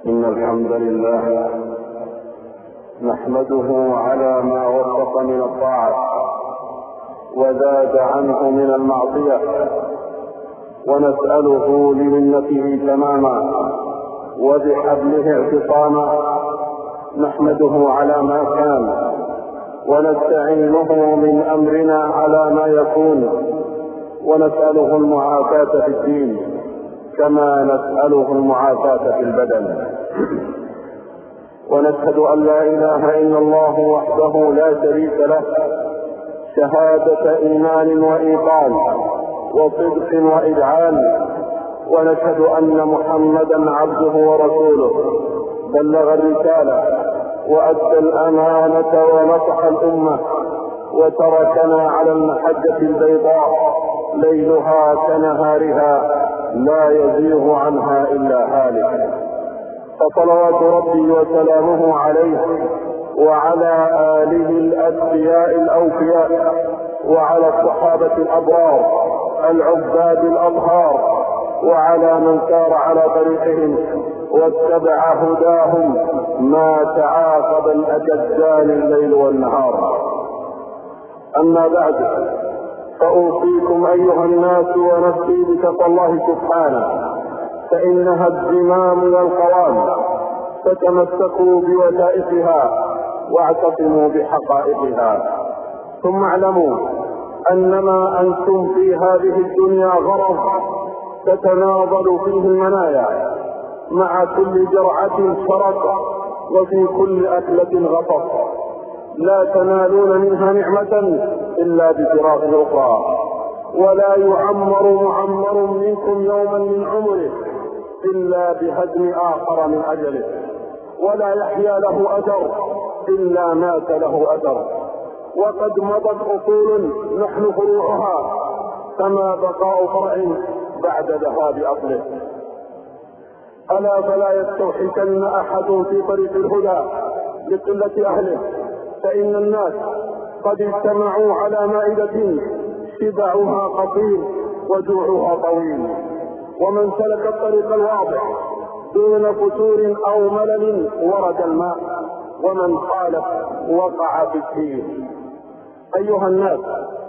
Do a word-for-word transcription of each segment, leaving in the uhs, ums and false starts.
إن الحمد لله نحمده على ما وفق من الطاعة وزاد عنه من المعصية، ونسأله لمنته تماما وبحبله اعتصاما. نحمده على ما كان ونستعينه من أمرنا على ما يكون، ونسأله المعافاة في الدين كما نسأله المعافاة في البدن. ونشهد أن لا إله إلا الله وحده لا شريك له شهادة إيمان وإيقان وصدق وإذعان. ونشهد أن محمدا عبده ورسوله بلغ الرسالة وأدى الأمانة ونصح الأمة وتركنا على المحجة البيضاء ليلها كنهارها لا يزيغ عنها إلا هالك. فصلوات ربي وسلامه عليه وعلى آله الأتقياء الأوفياء وعلى الصحابة الأبرار العباد الأطهار وعلى من سار على طريقهم واتبع هداهم ما تعاقب الأجدان الليل والنهار. أما بعد، فأوصيكم أيها الناس ونفسي بتقوى الله سبحانه، فإنها الزمام والقوام، فتمسكوا بوثائقها واعتصموا بحقائقها. ثم اعلموا أنما أنتم في هذه الدنيا غرض تتناضل فيه المنايا، مع كل جرعة شرط وفي كل أكلة غطس، لا تنالون منها نعمة إلا بفراق الأخرى، ولا يعمر معمر منكم يوما من عمره إلا بهدم آخر من أجله، ولا يحيا له أثر إلا مات له أثر. وقد مضت أصول نحن فروعها، فما بقاء فرع بعد ذهاب أصله. ألا فلا يستوحشن أحد في طريق الهدى لقلة أهله، فإن الناس قد اجتمعوا على مائدة شبعها قصير وجوعها طويل، ومن سلك الطريق الواضح دون فتور أو ملل ورد الماء، ومن خالف وقع في التيه. أيها الناس،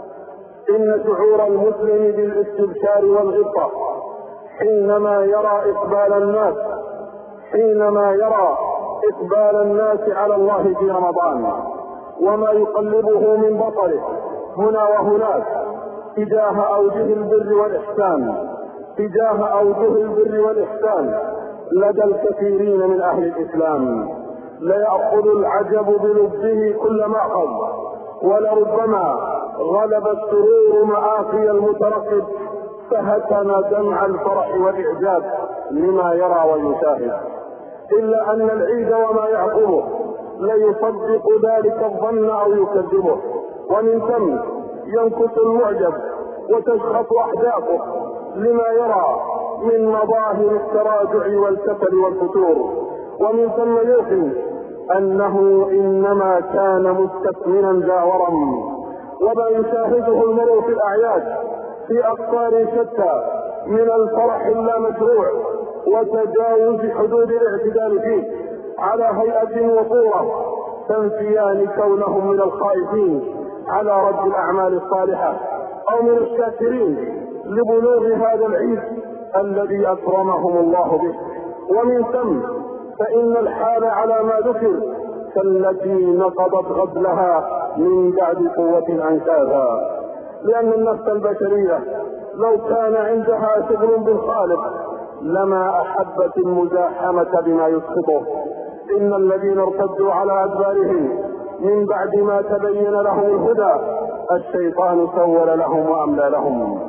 إن شعور المسلم بالاستبشار والغبطة حينما يرى إقبال الناس حينما يرى إقبال الناس على الله في رمضان، وما يقلبه من بطره هنا وهناك تجاه أوجه البر والإحسان تجاه أوجه البر والإحسان لدى الكثيرين من أهل الإسلام، ليأخذ العجب بلبه كل مأخذ، ولربما غلب السرور مآخي المترقب فهتم دمع الفرح والإعجاب لما يرى ويشاهد. إلا أن العيد وما يعقبه ليصدق ذلك الظن أو يكذبه، ومن ثم ينكت المعجب وتشخص أحداثه لما يرى من مظاهر التراجع والكسل والفتور، ومن ثم يوقن أنه إنما كان مستثمنا ذا ورم. وما يشاهده المرء في الأعياد في أقطار شتى من الفرح اللامشروع وتجاوز حدود الاعتدال فيه على هيئة وصورة تنفيان كونهم من الخائفين على رد الأعمال الصالحة أو من الشاكرين لبلوغ هذا العيد الذي أكرمهم الله به. ومن ثم فإن الحال على ما ذكر كالتي نقضت غزلها من بعد قوة أنكاثا، لأن النفس البشرية لو كان عندها شغل بالخالق لما أحبت المزاحمة بما يسقطه. إن الذين ارتدوا على أدبارهم من بعد ما تبين لهم الهدى الشيطان سول لهم وأملى لهم.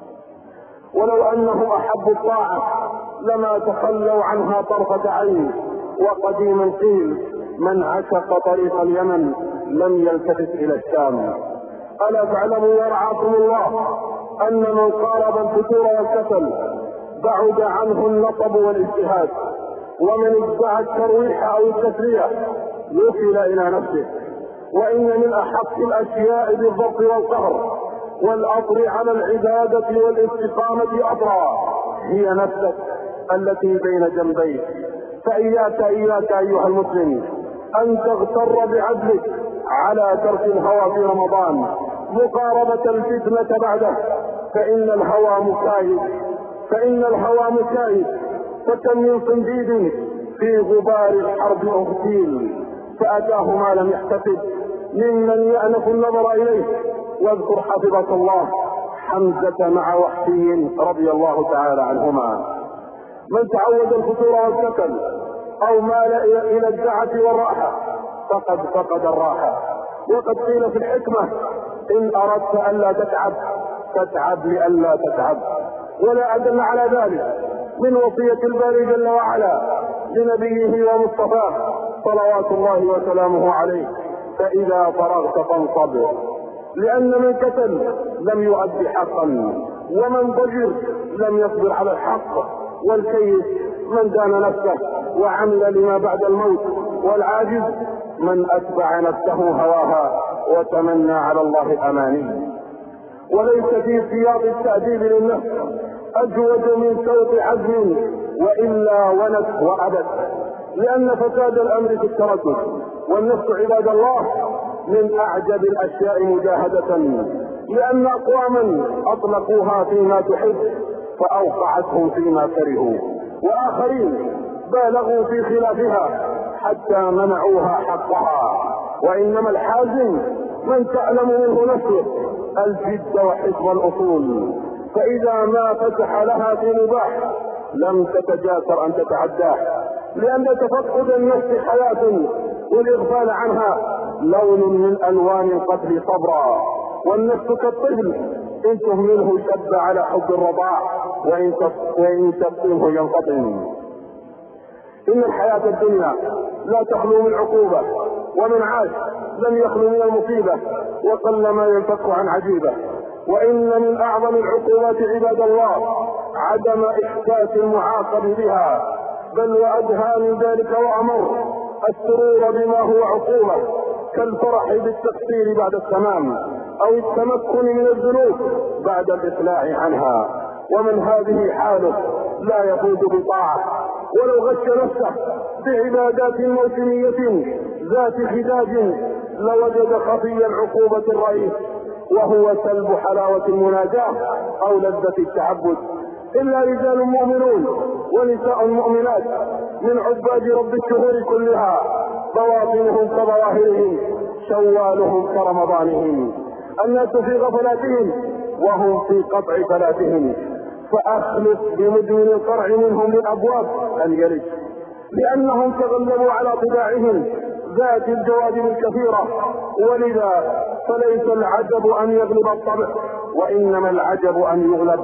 ولو أنهم أحبوا الطاعة لما تخلوا عنها طرفة عين. وقديما قيل من عشق طريق اليمن لم يلتفت إلى الشام. ألا تعلموا يرعاكم الله أن من قارب الفتور والكسل بعد عنه النصب والاجتهاد، ومن ادعى الترويح أو التسلية وكل إلى نفسه. وإن من أحق الأشياء بالضبط والقهر والأطر على العبادة والاستقامة أطرى هي نفسك التي بين جنبيك، فإياك إياك أيها المسلم أن تغتر بعدلك على ترك الهوى في رمضان مقاربة الفتنة بعده، فإن الهوى مكايد فإن الهوى مكايد فكم من صنديد في غبار الحرب أغتيل فأتاه ما لم يحتسب ممن يأنف النظر إليه. واذكر حفظك الله حمزة مع وحشي رضي الله تعالى عنهما. من تعود الفتور والسكن أو مال إلى الدعة والراحة فقد فقد الراحة. وقد قيل في الحكمة إن أردت ألا تتعب فاتعب لئلا تتعب. ولا أدل على ذلك من وصية الباري جل وعلا لنبيه ومصطفاه صلوات الله وسلامه عليه: فإذا فرغت فانصب، لأن من كسل لم يؤدي حقا، ومن ضجر لم يصبر على الحق. والكيس من دان نفسه وعمل لما بعد الموت، والعاجز من أتبع نفسه هواها وتمنى على الله أماني. وليس في سياق التأديب للنفس أجود من صوت عزم وإلا ونت وأبد، لأن فساد الأمر في التردد. والنفس عباد الله من أعجب الأشياء مجاهدة، لأن أقواما أطلقوها فيما تحب فأوقعتهم فيما كرهوا، وآخرين بالغوا في خلافها حتى منعوها حقها. وإنما الحازم من تعلم منه نفسه الجد وحفظ الأصول، فإذا ما فتح لها في مباح لم تتجاسر أن تتعداه، لأن تفقد النفس حياة والإغفال عنها لون من ألوان القتل صبرا. والنفس كالطفل إن تهمله شد على حب الرضاع وإن تفطمه ينقطم. إن الحياة الدنيا لا تخلو من عقوبة، ومن عاش لم يخلو من المصيبة، وقل ما ينفك عن عجيبة. وإن من أعظم العقوبات عباد الله عدم إحساس المعاقب بها، بل وأدهى من ذلك وأمر السرور بما هو عقوبة، كالفرح بالتقصير بعد التمام أو التمكن من الذنوب بعد الإقلاع عنها. ومن هذه حاله لا يفوز بطاعة ولو غش نفسه بعبادات موسمية ذات خداج لوجد خفي العقوبة الرئيس، وهو سلب حلاوة المناجاة أو لذة التعبد. إلا رجال مؤمنون ونساء مؤمنات من عباد رب الشهور كلها، بواطنهم كظواهرهم، شوالهم كرمضانهم. الناس في غفلاتهم وهم في قطع فلاتهم، فأخلص بمدمن القرع منهم للأبواب أن يلج، لأنهم تغلبوا على طباعهم ذات الجوانب الكثيرة. ولذا فليس العجب أن يغلب الطبع، وإنما العجب أن يغلب.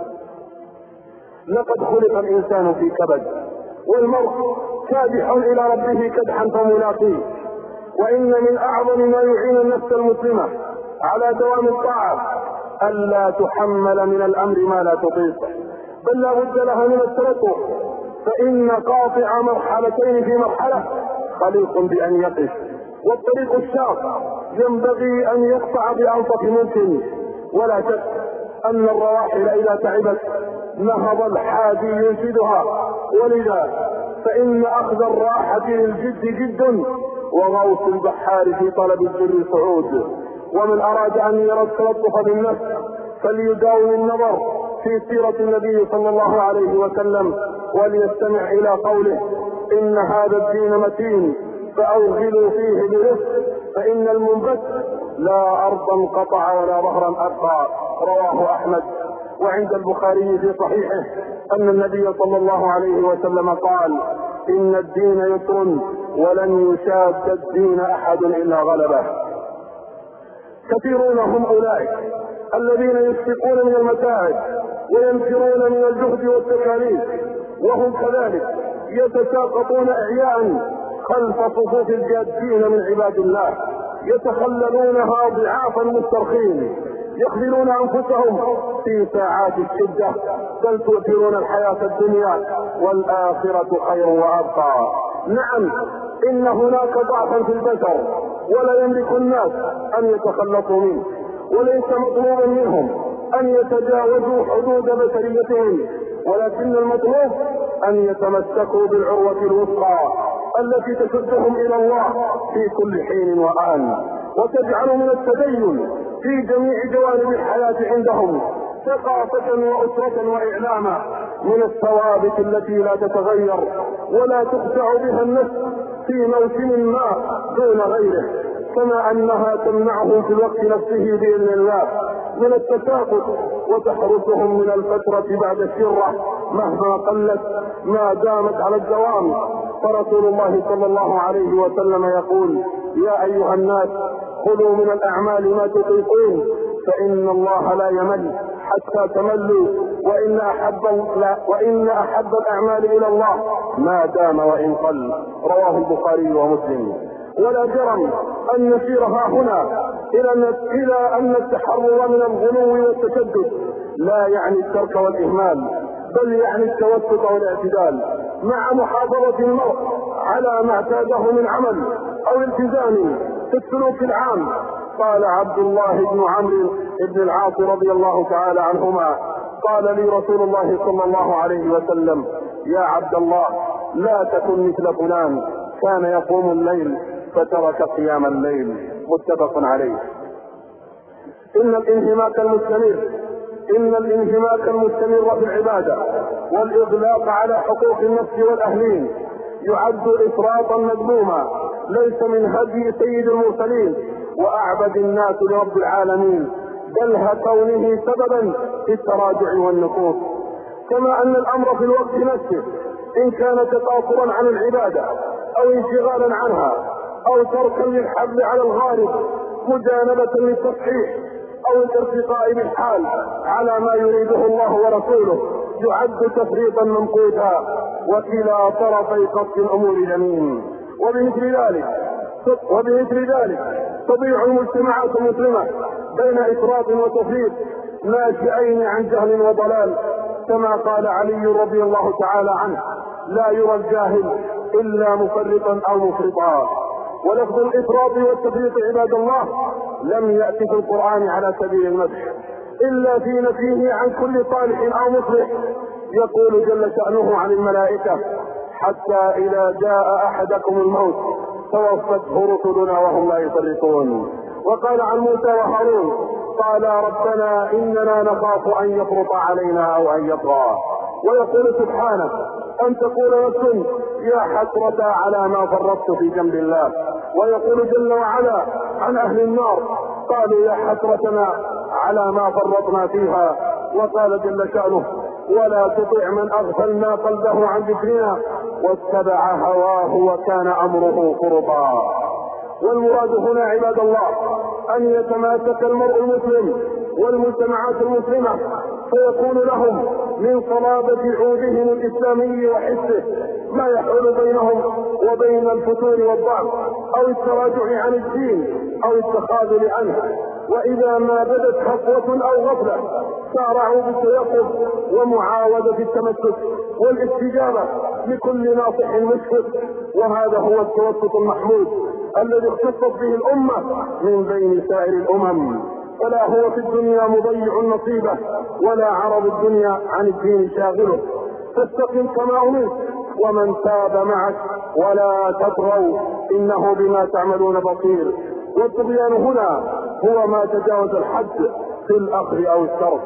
لقد خلق الإنسان في كبد، والمرء كادح إلى ربه كدحا فملاقيه. وإن من أعظم ما يعين النفس المسلمة على دوام الطاعة ألا تحمل من الأمر ما لا تطيق، بل لا بد لها من الترقب، فإن قاطع مرحلتين في مرحلة خليق بأن يقف، والطريق الشاق ينبغي أن يقطع بأنصف ممكن. ولا شك أن الرواحل إذا تعبت نهض الحادي ينشدها، ولذا فإن أخذ الراحة للجد جد، وغوص البحار في طلب البر صعود. ومن أراد أن يرى التلطف بالنفس فليداوم النظر في سيرة النبي صلى الله عليه وسلم، وليستمع إلى قوله: إن هذا الدين متين فأوغلوا فيه برفق، فإن المنبت لا أرضا قطع ولا ظهرا أبقى. رواه أحمد. وعند البخاري في صحيحه أن النبي صلى الله عليه وسلم قال: إن الدين يسر ولن يشاد الدين أحد إلا غلبه. كثيرون هم أولئك الذين يشفقون من المتاعب وينفرون من الجهد والتكاليف، وهم كذلك يتساقطون إعياء خلف صفوف الجادين من عباد الله، يتخللونها ضعافا مسترخين، يخذلون أنفسهم في ساعات الشدة، بل تؤثرون الحياة الدنيا والآخرة خير وأبقى. نعم، إن هناك ضعفا في البشر ولا يملك الناس أن يتخلصوا منه، وليس مطلوبا منهم أن يتجاوزوا حدود بشريتهم، ولكن المطلوب أن يتمسكوا بالعروة الوثقى التي تشدهم إلى الله في كل حين وآن، وتجعل من التدين في جميع جوانب الحياة عندهم ثقافة وأسرة وإعلاما من الثوابت التي لا تتغير ولا تخدع بها النفس في موسم ما دون غيره، كما أنها تمنعهم في الوقت نفسه بإذن الله من التساقط وتحرسهم من الفترة بعد الشرة مهما قلت ما دامت على الدوام. فرسول الله صلى الله عليه وسلم يقول: يا أيها الناس خذوا من الأعمال ما تطيقون فإن الله لا يمل حتى تملوا، وإن أحب, وإن أحب الأعمال إلى الله ما دام وإن قل. رواه البخاري ومسلم. ولا جرم أن نسير ها هنا إلى أن التحرر من الغلو والتشدد لا يعني الترك والإهمال، بل يعني التوسط والاعتدال مع محافظة المرء على ما اعتاده من عمل أو التزام في السلوك العام. قال عبد الله بن عمرو بن العاص رضي الله تعالى عنهما: قال لي رسول الله صلى الله عليه وسلم: يا عبد الله لا تكن مثل فلان كان يقوم الليل فترك قيام الليل. متفق عليه. إن الانهماك المستمر إن الانهماك المستمر في العبادة والإغلاق على حقوق النفس والأهلين يعد إفراطا مذموما ليس من هدي سيد المرسلين وأعبد الناس لرب العالمين، بل كونه سببا في التراجع والنفوذ. كما أن الأمر في الوقت نفسه إن كان تقاصرا عن العبادة أو انشغالا عنها أو تركا للحبل على الغارب مجانبة للتصحيح أو الارتقاء بالحال على ما يريده الله ورسوله يعد تفريطا ممقوتا وكلا طرفي قصد الأمور جميل. وبمثل ذلك وبمثل ذلك تضيع المجتمعات المسلمة بين إفراط وتفريط ناشئين عن جهل وضلال، كما قال علي رضي الله تعالى عنه: لا يرى الجاهل إلا مفرطا أو مفرطا. ولفظ الإفراط والتفريط عباد الله لم يأتي في القرآن على سبيل المدح إلا في نفيه عن كل صالح أو مصلح. يقول جل شأنه عن الملائكة: حتى إذا جاء أحدكم الموت توفته رسلنا وهم لا يفرطون. وقال عن موسى وهارون: قال ربنا إننا نخاف أن يفرط علينا أو أن يطغى. ويقول سبحانه: أن تقول نفس يا حسرة على ما فرطت في جنب الله. ويقول جل وعلا عن أهل النار: قالوا يا حسرتنا على ما فرطنا فيها. وقال جل شأنه: ولا تطع من أغفلنا قلبه عن ذكرنا واتبع هواه وكان أمره فرطا. والمراد هنا عباد الله أن يتماسك المرء المسلم والمجتمعات المسلمة فيكون لهم من صلابة عودهم الإسلامي وحسه ما يحول بينهم وبين الفتور والضعف أو التراجع عن الدين أو التخاذل عنه. وإذا ما بدت خطوة أو غفلة سارعوا بالتيقظ ومعاودة التمسك والاستجابة لكل ناصح مشفق. وهذا هو التوسط المحمود الذي اختصت به الأمة من بين سائر الأمم. فلا هو في الدنيا مضيع نصيبه ولا عرض الدنيا عن الدين شاغله. فاستقم كما أمرت ومن تاب معك ولا تطغوا إنه بما تعملون بصير. والطغيان هنا هو ما تجاوز الحد في الأخذ أو الترك.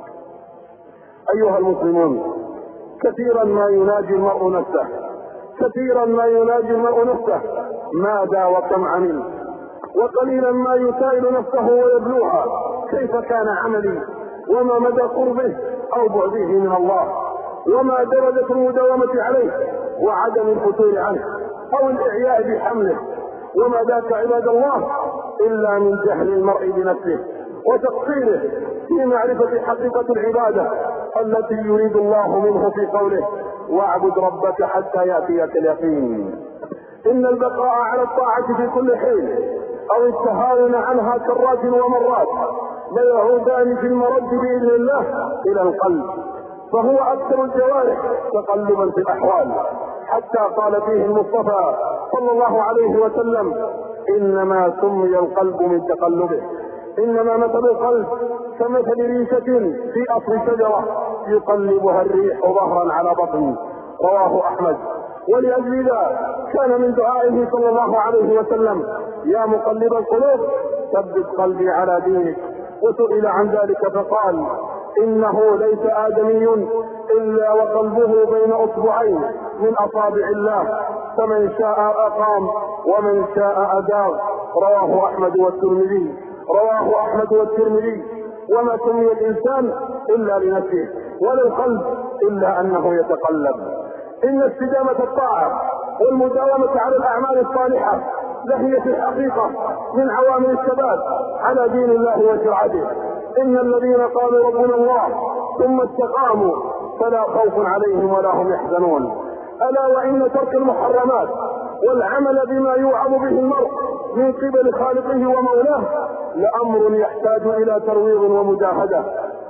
أيها المسلمون، كثيرا ما يناجي المرء نفسه كثيرا ما يناجي المرء نفسه ماذا وكم عمل، وقليلا ما يسائل نفسه ويبلوها كيف كان عملي وما مدى قربه أو بعده من الله وما درجة المداومة عليه وعدم الفتور عنه أو الإعياء بحمله. وما ذاك عباد الله إلا من جهل المرء بنفسه وتقصيره في معرفة حقيقة العبادة التي يريد الله منه في قوله: واعبد ربك حتى يأتيك اليقين. إن البقاء على الطاعة في كل حين أو التهاون عنها كرات ومرات ليعودان في المرد بإذن الله إلى القلب، فهو أكثر الجوارح تقلبا في الأحوال، حتى قال فيه المصطفى صلى الله عليه وسلم: إنما سمي القلب من تقلبه، إنما مثل القلب كمثل ريشة في أصل شجرة يقلبها الريح ظهرا على بطن رواه أحمد. ولأجل ذا كان من دعائه صلى الله عليه وسلم: يا مقلب القلوب ثبت قلبي على دينك. وسئل عن ذلك فقال: إنه ليس آدمي إلا وقلبه بين أصبعين من أصابع الله، فمن شاء أقام ومن شاء أدار. رواه أحمد والترمذي. رواه أحمد والترمذي. وما سمي الإنسان إلا لنفسه، ولا القلب إلا أنه يتقلب. إن استدامة الطاعة والمداومة على الأعمال الصالحة لهي في الحقيقة من عوامل الثبات على دين الله وشرعته. إن الذين قالوا ربنا الله ثم استقاموا فلا خوف عليهم ولا هم يحزنون. ألا وإن ترك المحرمات والعمل بما يوعظ به المرء من قبل خالقه ومولاه لأمر يحتاج إلى ترويض ومجاهدة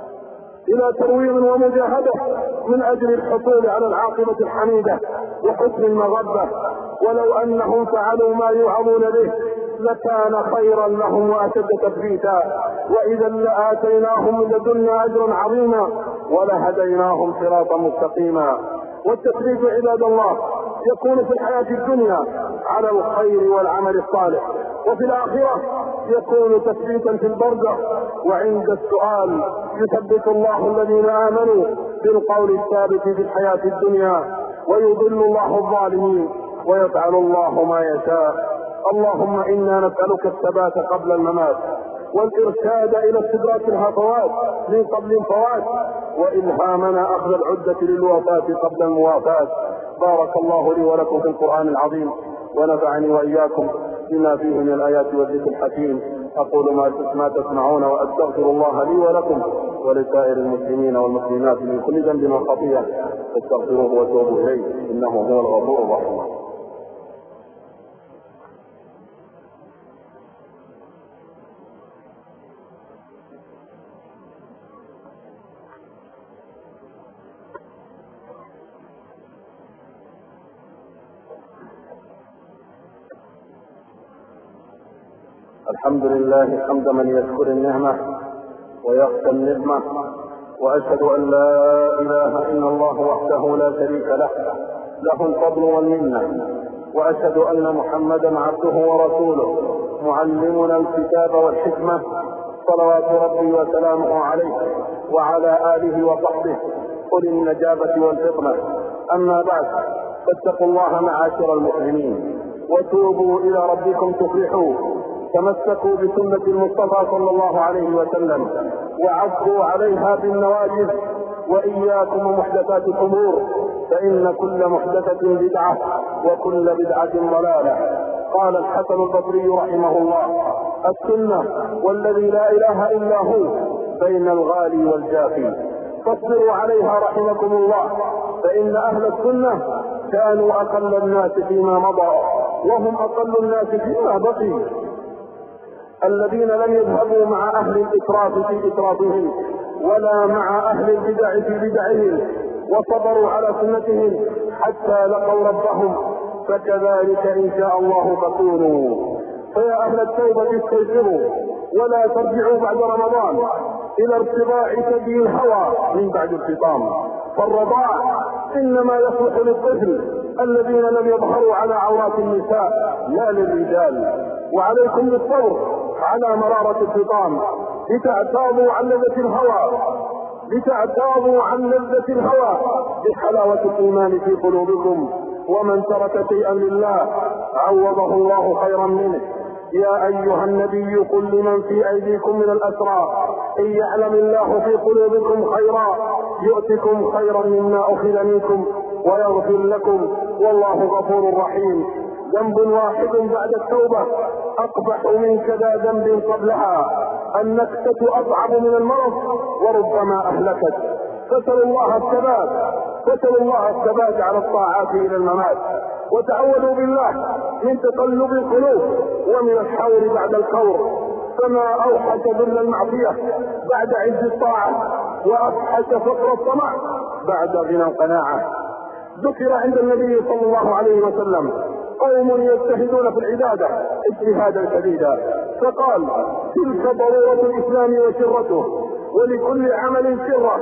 إلى ترويض ومجاهدة من أجل الحصول على العاقبة الحميدة وحسن المغبة. ولو أنهم فعلوا ما يوعظون به لكان خيرا لهم وأشد تثبيتا، وإذا لآتيناهم من لدنا أجرا عظيما ولهديناهم صراطا مستقيما. والتثبيت عباد الله يكون في الحياة الدنيا على الخير والعمل الصالح، وفي الآخرة يكون تثبيتا في البرزخ وعند السؤال. يثبت الله الذين آمنوا بالقول الثابت في الحياة الدنيا ويضل الله الظالمين ويفعل الله ما يشاء. اللهم إنا نسألك الثبات قبل الممات، والإرشاد إلى استدراك الهفوات من قبل الفوات، وإلهامنا أخذ العدة للوفاة قبل الموافاة. بارك الله لي ولكم في القرآن العظيم، ونفعني وإياكم بما فيه من الآيات والذكر الحكيم. أقول ما تسمعون وأستغفر الله لي ولكم ولسائر المسلمين والمسلمات من كل ذنب وخطيئة، فاستغفروه وتوبوا إليه إنه هو الغفور الرحيم. الحمد لله حمد من يشكر النعمة ويخشى النعمة، وأشهد أن لا إله إلا الله وحده لا شريك له له الفضل والمنة، وأشهد أن محمدا عبده ورسوله معلمنا الكتاب والحكمة صلوات ربي وسلامه عليه وعلى آله وصحبه أولي النجابة والفطنة. أما بعد، فاتقوا الله معاشر المسلمين وتوبوا إلى ربكم تفلحوا. تمسكوا بسنة المصطفى صلى الله عليه وسلم وعضوا عليها بالنواجذ، وإياكم ومحدثات الأمور، فإن كل محدثة بدعة وكل بدعة ضلالة. قال الحسن البصري رحمه الله: السنة والذي لا إله إلا هو بين الغالي والجافي، فاصبروا عليها رحمكم الله، فإن أهل السنة كانوا أقل الناس فيما مضى وهم أقل الناس فيما بقي، الذين لم يذهبوا مع أهل الإسراف في إسرافهم ولا مع أهل البدع في بدعهم، وصبروا على سنتهم حتى لقوا ربهم، فكذلك إن شاء الله فكونوا. فيا أهل التوبة استيقظوا ولا ترجعوا بعد رمضان إلى ارتضاع ثدي الهوى من بعد الفطام، فالرضاع إنما يصلح للطفل الذين لم يظهروا على عورات النساء لا للرجال. وعليكم بالصبر على مرارة الفطام لتعتاضوا عن لذة الهوى لتعتاضوا عن لذة الهوى بحلاوة الإيمان في قلوبكم. ومن ترك شيئا لله عوضه الله خيرا منه. يا أيها النبي قل لمن في أيديكم من الأسرى إن يعلم الله في قلوبكم خيرا يؤتكم خيرا مما أخذ منكم ويغفر لكم والله غفور رحيم. ذنب واحد بعد التوبة أقبح من كذا ذنب قبلها. النكتة أصعب من المرض وربما أهلكت. فسألوا الله الثبات فسألوا الله الثبات على الطاعات إلى الممات، وتعوذوا بالله من تقلب القلوب ومن الحور بعد الكور. فما أوحش ذل المعصية بعد عز الطاعة، وأفحش فقر الطمع بعد غنى القناعة. ذكر عند النبي صلى الله عليه وسلم قوم يجتهدون في العبادة اجتهادا شديدا، فقال: تلك ضرورة الإسلام وشرته، ولكل عمل شرة،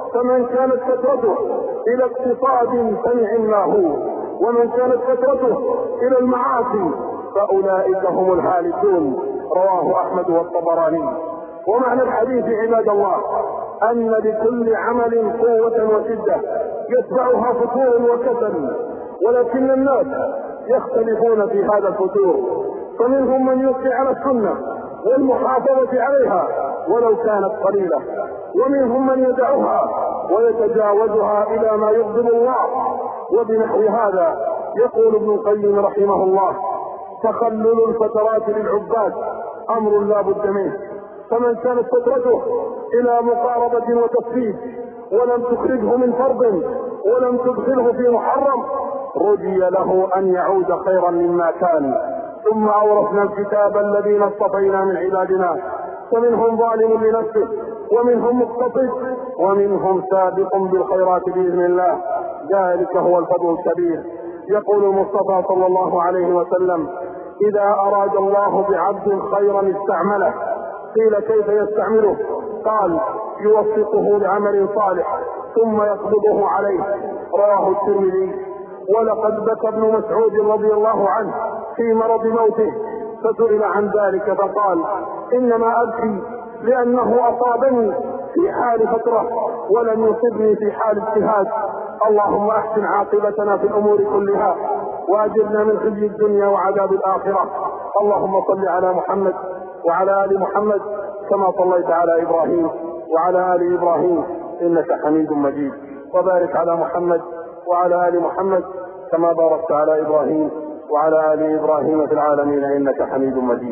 فمن كانت فترته الى اقتصاد فنعماه، ومن كانت فترته الى المعاصي فاولئك هم الهالكون. رواه احمد والطبراني. ومعنى الحديث عباد الله ان لكل عمل قوة وشدة يتبعها فتور وكسل، ولكن الناس يختلفون في هذا الفتور، فمنهم من يبقي على السنة والمحافظة عليها ولو كانت قليلة، ومنهم من يدعها ويتجاوزها الى ما يغضب الله. وبنحو هذا يقول ابن القيم رحمه الله: تخلل الفترات للعباد امر لا بد منه، فمن كانت فترته الى مقاربة وتفسيد ولم تخرجه من فرض ولم تدخله في محرم رجي له ان يعود خيرا مما كان. ثم اورثنا الكتاب الذين اصطفينا من عبادنا فمنهم ظالم لنفسه ومنهم مقتصد ومنهم سابق بالخيرات باذن الله، ذلك هو الفضل الكبير. يقول المصطفى صلى الله عليه وسلم: اذا اراد الله بعبد خيرا استعمله. قيل: كيف يستعمله؟ قال: يوفقه لعمل صالح ثم يقبضه عليه. رواه الترمذي. ولقد بكى ابن مسعود رضي الله عنه في مرض موته، فسئل عن ذلك فقال: انما ابكي لانه اصابني في حال فترة ولم يصبني في حال اجتهاد. اللهم احسن عاقبتنا في الامور كلها واجرنا من خزي الدنيا وعذاب الاخرة. اللهم صل على محمد وعلى ال محمد كما صليت على ابراهيم وعلى ال ابراهيم انك حميد مجيد، وبارك على محمد وعلى ال محمد كما باركت على ابراهيم وعلى ال ابراهيم في العالمين انك حميد مجيد.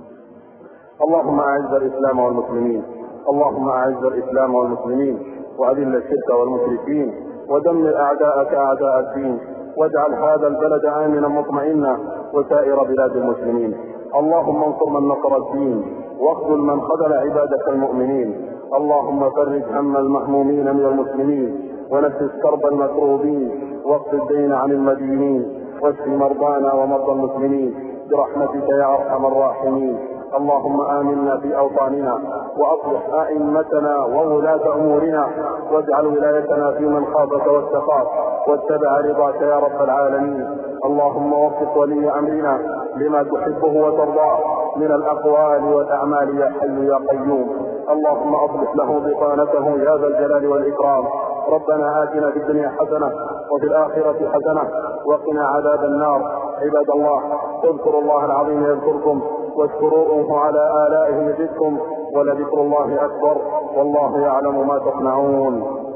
اللهم اعز الاسلام والمسلمين، اللهم اعز الاسلام والمسلمين واذل الشرك والمشركين ودمر اعداءك اعداء الدين، واجعل هذا البلد امنا مطمئنا وسائر بلاد المسلمين. اللهم انصر من نصر الدين واخذل من خذل عبادك المؤمنين. اللهم فرج هم المهمومين من المسلمين ونفس كرب المكروبين واقض الدين عن المدينين واشف مرضانا ومرضى المسلمين برحمتك يا ارحم الراحمين. اللهم آمنا في أوطاننا وأصلح أئمتنا وولاة أمورنا واجعل ولايتنا في من خافك واتقاك واتبع رضاك يا رب العالمين. اللهم وفق ولي أمرنا لما تحبه وترضاه من الأقوال والأعمال يا حي يا قيوم. اللهم أصلح له بطانته يا ذا الجلال والإكرام. ربنا آتنا في الدنيا حسنة وفي الآخرة حسنة وقنا عذاب النار. عباد الله، اذكروا الله العظيم يذكركم واشكروه على آلائه يزدكم ولذكر الله أكبر والله يعلم ما تصنعون.